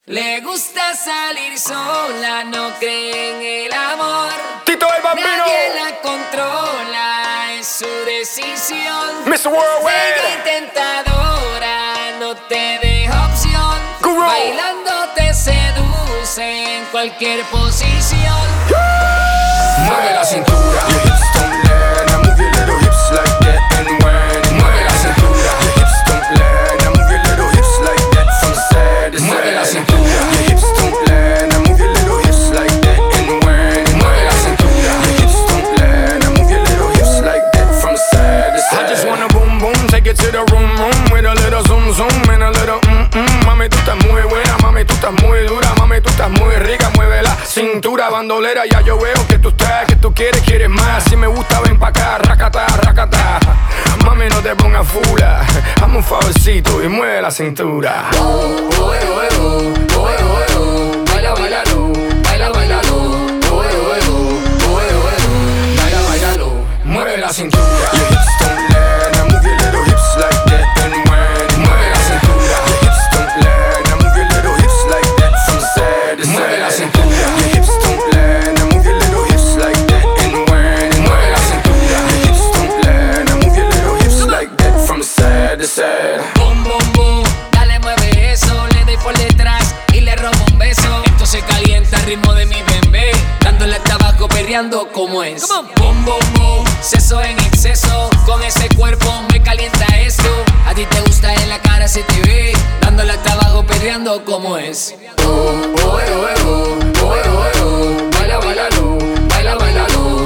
Le gusta salir sola, no cree en el amor. Tito el Bambino. Nadie la controla, es su decisión. Mr. Worldwide. Bella y tentadora, no te deja opción. Guru. Bailando te seduce en cualquier posición. Mueve la cintura. Your hips don't lie. Now move your little hips like that and whine. Mueve la cintura. Your hips don't lie. Now move your little hips like that from side to side. Mueve la cintura. Your hips don't lie. Now move your little hips like that and whine. Mueve la cintura. Your hips don't lie. Now move your little hips like that from side to side. I just wanna boom boom, take it to the room room with a little zoom zoom and a little Mami, tú estás muy buena, mami, tú estás muy dura, mami, tú estás muy rica, mueve la cintura, bandolera, ya yo veo que tú estás, que tú quieres más. Si me gusta, ven pa' acá, racata, racata. Mami, no te pongas fula, hazme un favorcito y mueve la cintura. Baila, bailalo, baila, bailalo. Baila, bailalo, mueve la cintura. Your hips don't lie, now move your little hips like that and whine. Mueve la cintura. Your hips don't lie, now move your little hips like that from side to side. Mueve la cintura. Your hips don't lie, now move your little hips like that and whine. Mueve la cintura. Your hips don't lie, now move your little hips like that from side to side. Boom, boom, boom, dale, mueve eso. Le doy por detrás y le robo un beso. Esto se calienta al ritmo de mi bebé, dándole hasta abajo, perreando como es. Boom, boom, boom, seso en exceso. Con ese cuerpo me calienta esto. A ti te gusta, en la cara se te ve, dándole hasta abajo, perreando como es. Baila, bailalo, baila, bailalo.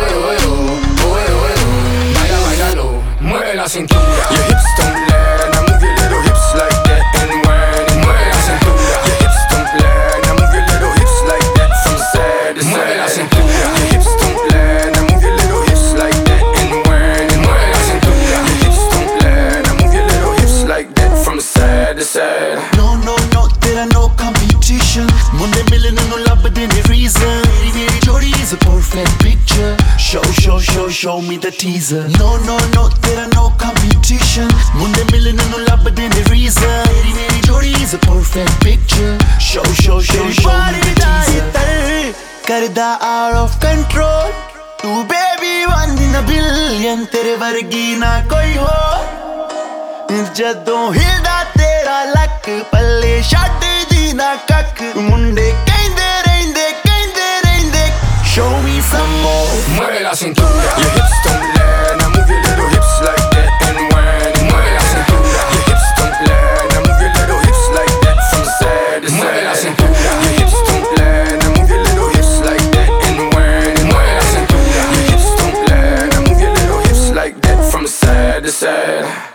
Baila, bailalo, mueve la cintura. Your hips don't lie, now move your little hips like that and whine. Mueve la cintura. Your hips don't lie, now move your little hips like that from side to side. Mueve la cintura. Your hips don't lie, now move your little hips like that and whine. Mueve la cintura. Your hips don't lie, now move your little hips like that from side to side. No, no, no, there are no competition. Munde milne no labde ne reason. Meri jodi is a perfect picture. Show me the teaser. No, no, no, there are no competition. Munde milne no labde ne reason. Meri jodi is a perfect picture. Show me the teaser. Karda out of control. Tu baby one in a billion. Tere vargi na koi ho. ਜਦੋਂ ਹਿਲਦਾ ਤੇਰਾ ਲੱਕ ਪੱਲੇ ਛੱਡ ਦੀ ਨਾ ਕੱਖ ਮੁੰਡੇ ਕਹਿੰਦੇ ਰਹਿੰਦੇ show me some more. Mueve la cintura. Your hips don't lie, now move your little hips like that and whine. Mueve la cintura. Your hips don't lie, now move your little hips like that from side to side. Mueve la cintura. Your hips don't lie, now move your little hips like that and whine. Mueve la cintura. Your hips don't lie, now move your little hips like that from side to side.